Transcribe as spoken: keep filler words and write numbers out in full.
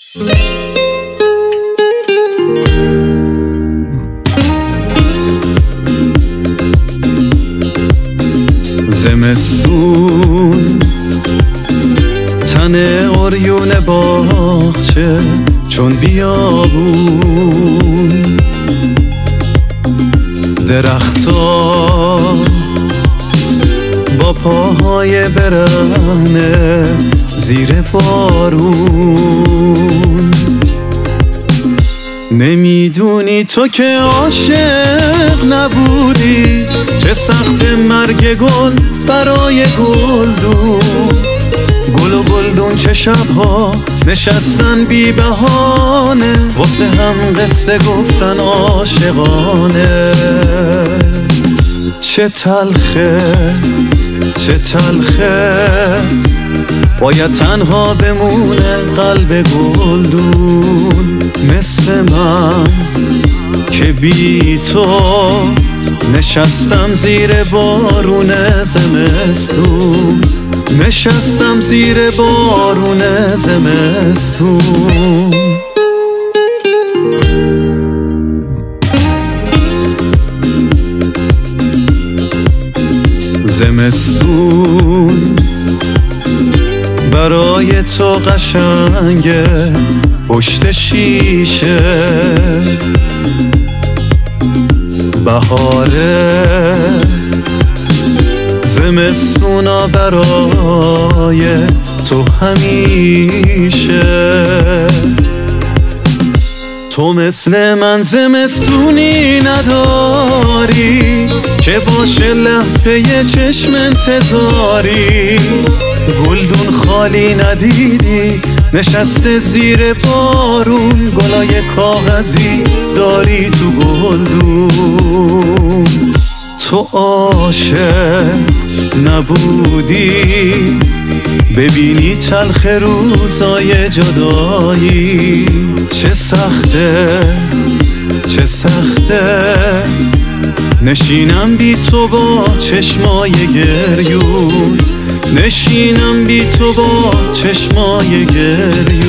زمستون تن عریون باغچه چون بیابون، درختا با پاهای برهنه زیر بارون. نمیدونی تو که عاشق نبودی، چه سخت مرگ گل برای گلدون. گل و گلدون چه شبها نشستن بی بهانه، واسه هم قصه گفتن عاشقانه. چه تلخه چه تلخه باید تنها بمونه قلب گلدون، مثل من که بی تو نشستم زیر بارون زمستون، نشستم زیر بارون زمستون. زمستون برای تو قشنگه پشت شیشه، بهاره زمستونا برای تو همیشه. تو مثل من زمستونی نداری که باشه لحظه یه چشم انتظاری. گلدون خالی ندیدی نشسته زیر بارون، گلای کاغذی داری تو گلدون. تو عاشق نبودی ببینی تلخ روزای جدایی، چه سخته چه سخته نشینم بی تو با چشمای گریون، نشینم بی تو با چشمای گریون.